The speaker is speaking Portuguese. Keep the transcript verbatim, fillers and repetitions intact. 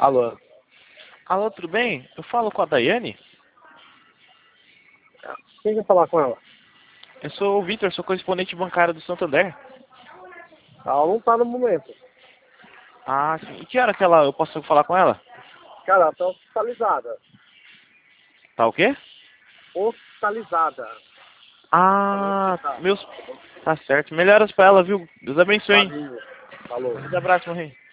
Alô? Alô, tudo bem? Eu falo com a Daiane? Quem quer falar com ela? Eu sou o Vitor, sou correspondente bancário do Santander. Ela não tá no momento. Ah, sim. E que hora que ela, eu posso falar com ela? Cara, ela tá hospitalizada. Tá o quê? Hospitalizada. Tá no Ah, hospital. meus... Tá certo. Melhoras pra ela, viu? Deus abençoe, hein? Valeu. Falou. Um abraço, meu rei.